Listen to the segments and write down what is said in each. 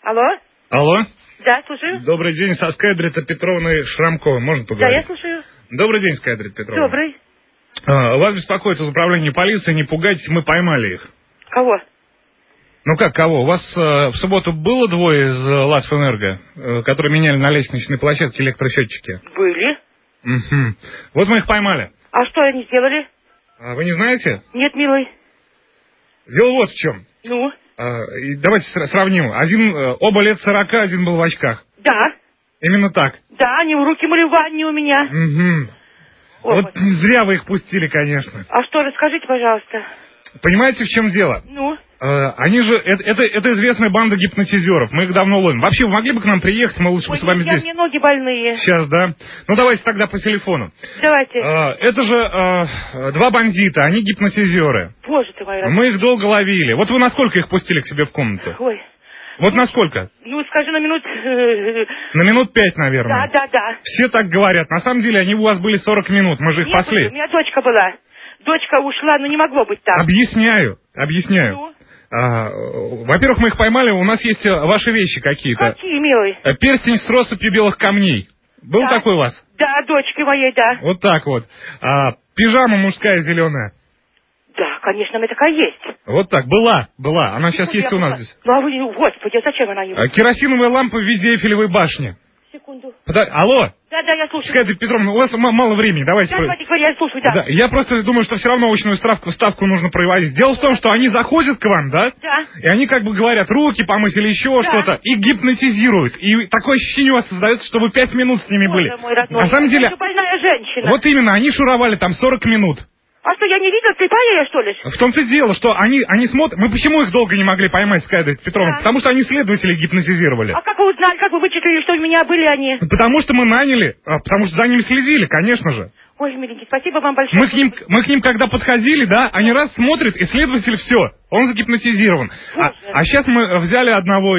Алло? Алло? Да, слушаю. Добрый день, со Скайдрита Петровной Шрамковой. Можно поговорить? Да, я слушаю. Добрый день, Скайдрит Петровна. Добрый. Вас беспокоит из управления полиции, не пугайтесь, мы поймали их. Кого? Ну как, кого? У вас в субботу было двое из Латвэнерго, которые меняли на лестничной площадке электросчетчики? Были. Угу. Вот мы их поймали. А что они сделали? Вы не знаете? Нет, милый. Дело вот в чем. Ну? Давайте сравним. Оба лет 40, один был в очках. Да. Именно так. Да, они в руки мыли в ванне у меня. Угу. Вот зря вы их пустили, конечно. А что, расскажите, пожалуйста. Понимаете, в чем дело? Ну? Они же, это известная банда гипнотизеров, мы их давно ловим. Вообще, вы могли бы к нам приехать, мы лучше бы с вами здесь... мне ноги больные. Сейчас, да? Ну, давайте тогда по телефону. Давайте. Это же два бандита, они гипнотизеры. Боже ты мой. Мы их долго ловили. Вот вы насколько их пустили к себе в комнату? Ой. Вот насколько? Ну, скажи, на минут... На минут 5, наверное. Да. Все так говорят. На самом деле, они у вас были 40 минут, мы же их пасли. У меня дочка была. Дочка ушла, но не могло быть так. Объясняю. Ну? Во-первых, мы их поймали, у нас есть ваши вещи какие-то. Какие, милый? Перстень с россыпью белых камней. Был такой у вас? Да, дочки моей, да. Вот так вот. Пижама мужская зеленая. Да, конечно, она такая есть. Вот так, была. Она сейчас есть у нас здесь. Ну, а вы, господи, зачем она ему? Керосиновая лампа в виде Эйфелевой башни. Секунду. Алло? Да, я слушаю. Скажите, Петровна, у вас мало времени, давайте... Давайте, говори, я слушаю, да. Я просто думаю, что все равно очную ставку нужно проводить. Дело в том, что они заходят к вам, да? Да. И они как бы говорят, руки помыть или еще что-то, и гипнотизируют. И такое ощущение у вас создается, что вы 5 минут с ними были. Мой родной, На самом деле... Я больная женщина. Вот именно, они шуровали там 40 минут. А что, я не видел, слепая я, что ли? В том-то и дело, что они смотрят... Мы почему их долго не могли поймать, Скайдрит Петровна? Да. Потому что они следователи гипнотизировали. А как вы узнали, как вы вычислили, что у меня были они? Потому что мы наняли, потому что за ними следили, конечно же. Ой, миленький, спасибо вам большое. Мы к ним когда подходили, да, они раз смотрят, и следователь все, он загипнотизирован. А сейчас мы взяли одного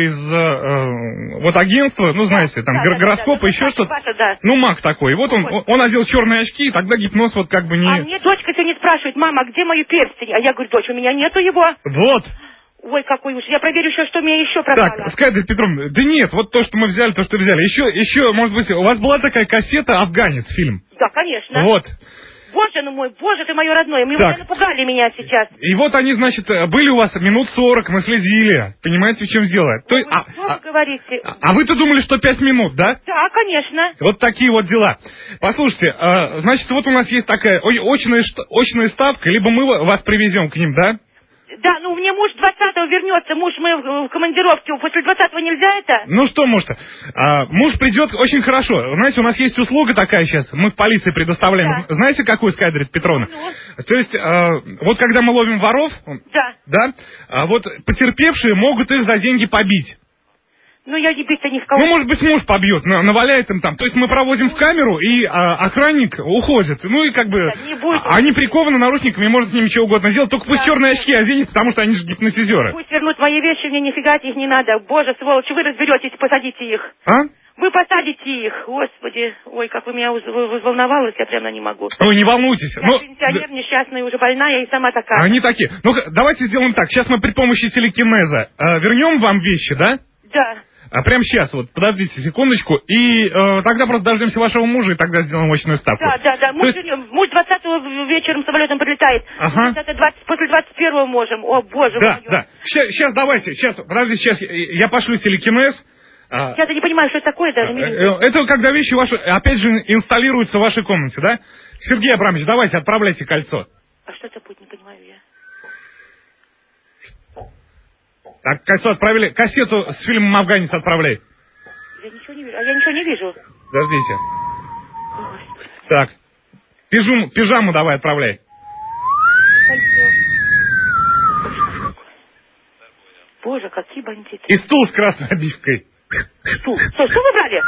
из вот агентства, ну знаете, там гороскопа, еще что-то. Да. Ну, маг такой. И вот он одел черные очки, и тогда гипноз вот как бы не... А мне дочка сегодня спрашивает, мама, где мой перстень? А я говорю, дочь, у меня нету его. Вот. Ой, какой уж. Я проверю еще, что мне еще пропало. Так, Скайдрит Петровна, да нет, вот то, что мы взяли, то, что взяли. Еще, может быть, у вас была такая кассета «Афганец» фильм? Да, конечно. Вот. Боже ну мой, боже ты мое родное, вы напугали меня сейчас. И вот они, значит, были у вас минут 40, мы следили. Понимаете, в чем дело? Что вы говорите? А вы-то думали, что 5 минут, да? Да, конечно. Вот такие вот дела. Послушайте, значит, вот у нас есть такая очная ставка, либо мы вас привезем к ним, да? Да, ну мне муж 20-го вернется, мы в командировке, после 20-го нельзя это? Ну что может, муж придет очень хорошо. Знаете, у нас есть услуга такая сейчас, мы в полиции предоставляем. Да. Знаете, какую, Скайдрит Петровна? Ну. То есть, вот когда мы ловим воров, да, вот потерпевшие могут их за деньги побить. Ну, я не бить-то ни в кого. Ну, может быть, муж побьет, наваляет им там. То есть мы проводим в камеру, и охранник уходит. Ну, и как бы... Они прикованы наручниками, может с ними что угодно сделать. Только пусть черные очки оденет, потому что они же гипнотизеры. Пусть вернут мои вещи, мне нифига их не надо. Боже, сволочи, вы разберетесь, посадите их. А? Вы посадите их. Господи, ой, как вы меня взволновалась, я прямо не могу. Ой, не волнуйтесь. Я пенсионер, несчастная, уже больная, и сама такая. Они такие. Ну, давайте сделаем так. Сейчас мы при помощи телекинеза вернем вам вещи, да? Да. Прямо сейчас, вот, подождите секундочку, и тогда просто дождемся вашего мужа, и тогда сделаем очную ставку. Да. Муж 20-го вечером самолетом прилетает. Ага. После 21-го можем. О, боже мой. Да. Сейчас, давайте, подождите, сейчас я пошлю телекинез. Я-то не понимаю, что это такое даже. Это когда вещи ваши, опять же, инсталируются в вашей комнате, да? Сергей Абрамович, давайте, отправляйте кольцо. А что это будет, не понимаю я. Так, кольцо отправили. Кассету с фильмом «Афганец» отправляй. Я ничего не вижу. А я ничего не вижу. Подождите. Так. Пижаму давай отправляй. Кольцо. Боже, какие бандиты. И стул с красной обивкой. Стул? Что вы брали?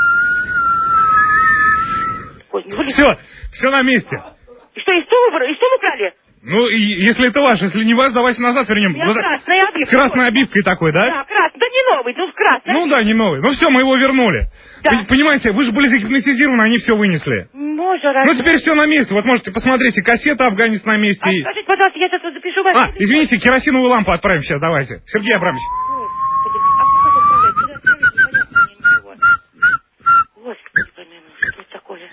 Все на месте. И что вы брали? Ну, если это ваш, если не ваш, давайте назад вернем. Красная обивка. С красной обивкой такой, да? Да, красный. Да не новый, ну с красной. Ну да, не новый. Ну все, мы его вернули. Да. Понимаете, вы же были загипнотизированы, они все вынесли. Боже, Ну теперь все на месте. Вот можете посмотрите, кассета «Афганец» на месте. Скажите, пожалуйста, я сейчас запишу вас. Извините, керосиновую лампу отправим сейчас, давайте. Сергей Абрамович.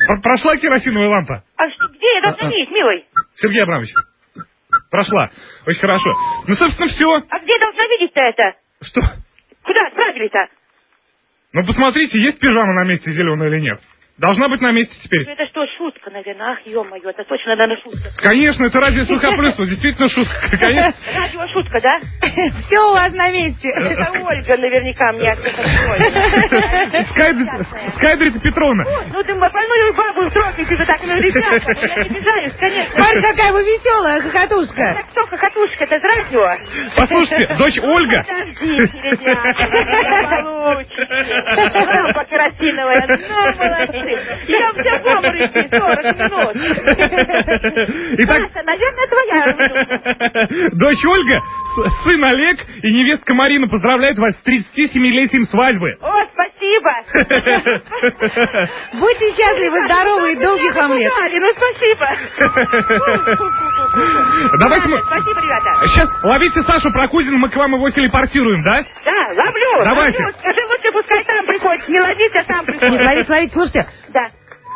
Прошла керосиновая лампа? А что, где я должна видеть, милый? Сергей Абрамович. Прошла. Очень хорошо. Ну, собственно, все. А где я должна видеть-то это? Что? Куда отправили-то? Ну, посмотрите, есть пижама на месте зеленая или нет. Должна быть на месте теперь. Это что, шутка, наверное? Ах, ё-моё, это точно, наверное, шутка. Конечно, это радио СВХ плюс, вот действительно шутка, конечно. Радио шутка, да? Все у вас на месте. Это Ольга наверняка мне Скайдрита Петровна. Ну ты больную бабу трогайте же так, ну, ребята, я не обижаюсь, конечно. Смотри, какая вы веселая хохотушка. Так что хохотушка, это из радио? Послушайте, дочь Ольга. Подождите, ребята, получите. Лампа керосиновая, ну, молодцы. Я все в обмороке 40 минут. Итак, Саша, наверное, твоя. дочь Ольга, сын Олег и невестка Марина поздравляют вас с 37-летием свадьбы. О, спасибо. Будьте счастливы, здоровы и долгих вам лет. Ну, спасибо. Давайте мы... Спасибо, ребята. Сейчас ловите Сашу Прокудина, мы к вам его телепортируем, да? Да, ловлю. Давайте. Ловлю. Скажи лучше, пускай там приходит. Не ловить, а там приходит. Нет, ловите, слушайте. Да.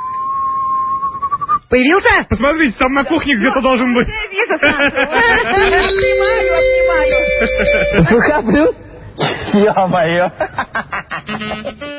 Появился? Посмотрите, там на кухне где-то должен быть. Я вижу, Сашу. Обнимаю. СВХ плюс? Ё-моё.